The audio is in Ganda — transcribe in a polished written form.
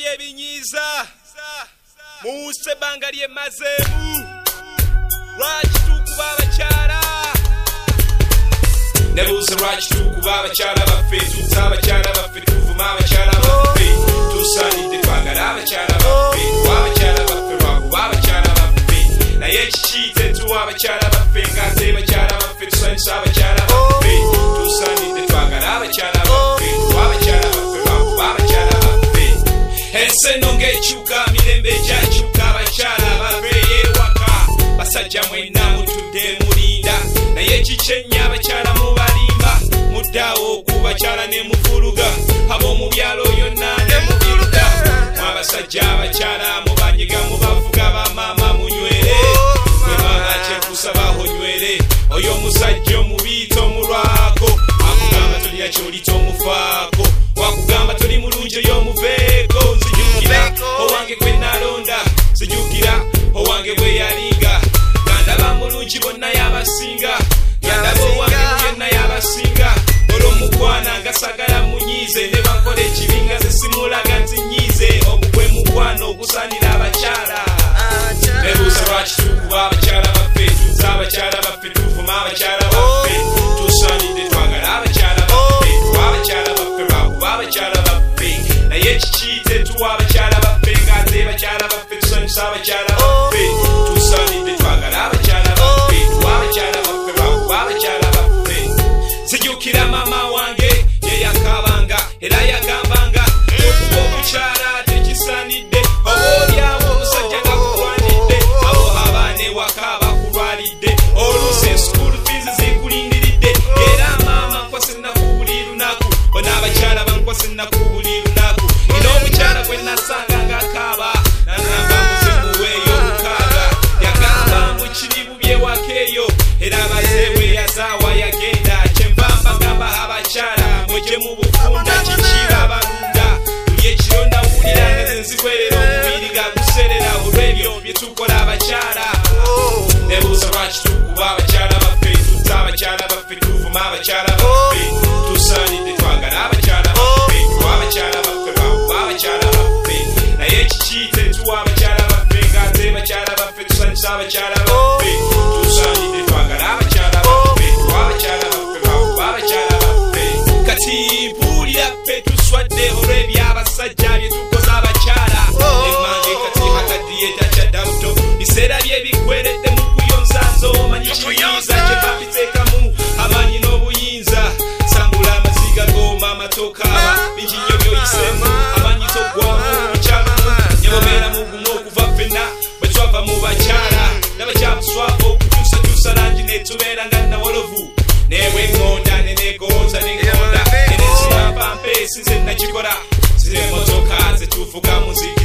byebinyiza muuse banga lyemazeemu lwaki tukuba abakyala nebuuza lwaki tukuba abakyala baffe tutta abakyala baffe tuvuma abakyala baffe tusaanidde twagala abakyala baffe tuwa abakyala baffe lwakuba abakyala baffe naye kiki tetuwa abakyala baffe ng'ate bakyala baffe tusanyusa abakyala baffe tusaanidde twagala abakyala baffe tuwa abakyala baffe lwakuba abakyala baffe ensi eno ng'ekyuka mirembe gyakyuka abakyala babeeyo ewaka basajja mwenna mutudde mulinda naye kikyenya abakyala mubalimba muddaawo ku bakyala ne muvuluga ab'omu byalo yonna ne muvuluga mwabasajja abakyala mubanyiga mubavuga bamaama munywere bwe maama kyekusaba onywere oyo omusajja omubiita omulwako akugamba tolya kyoli tomufaako wakugamba toli mulungi oyo omuveeko nzijukira owange gwe nalonda nzijukira owange bwe yalinga gandaba mulungi bonna yabasinga gandaba owange yenna yabasinga olw'omukwana nga sagala munyiize ne bakola ekibinga ze simulaga nti nyiize ogugwe mukwano ogusanira abakyala nebuuza lwaki tukuba abakyala baffe tuzza abakyala baffe tuvuma abakyala baffe tusaanidde twagala abakyala baffe tuwa abakyala baffe lwakuba abakyala baffe naye kiki tetuwa abakyala baffe ng'ate bakyala baffe tusanyusa abakyala baffe tusaanidde twagala abakyala baffe tuwa abakyala baffe lwakuba abakyala baffe nzijukira maama wange yeyakabanga era yagambanga okuba omukyala tekisaanidde obaolyawo omusajja nga kulwanidde abo abaana ewaka bakulwalidde oluusi esukulu fiizi zikulindiridde era maama nkwasa ennaku buli lunaku bona abakyala bankwasa ennaku buli lunaku ina omukyala gwe nasanga ng'akaaba nagamba muzemuweeyo omukaaga yagamba mbu kiri bubye waka eyo era abazeewe yazaawa yagenda kyenva mbagamba abakyala mwegye mu bufunda kikiba abalunda buli ekiro nawulira nga ze nzikwerera omubiri gaguserera olw'ebyo bye tukola abakyala nebuuza lwaki tukuba abakyala baffe tutta abakyala baffe tuvuma abakyala baffe tusaanidde twagala abakyala baffe tuwa abakyala baffe lwakuba abakyala baffe naye kiki tetuwa abakyala baffe ng'ate bakyala baffe tusanyusa abakyala baffe tusaanidde twagala abakyala baffe tuwa abakyala baffe lwakuba abakyala baffe kati mpuulira ffe tuswadde olw'ebyabasajja bye tukoze abakyala emmange kati hakadiyeta kyaddabuto biseera bye bikweredde mu kuyonza nzoomanyi kiyinza kye babiteekamu amanyi n'obuyinza sangula amaziga gooma amatokaaba bingi nnyo byoyiseemu amanyi toggwamu mukyalamu nebobeera mugumu okuva ffenna bwe twava mu bakyala n'abakyabuswavu okukyusakyusa langi netubeera nga nawolovu newe ŋŋonda nenegonza neŋŋonda enensimampampeesi ze nakikola zire emotoka zetuvuga muziki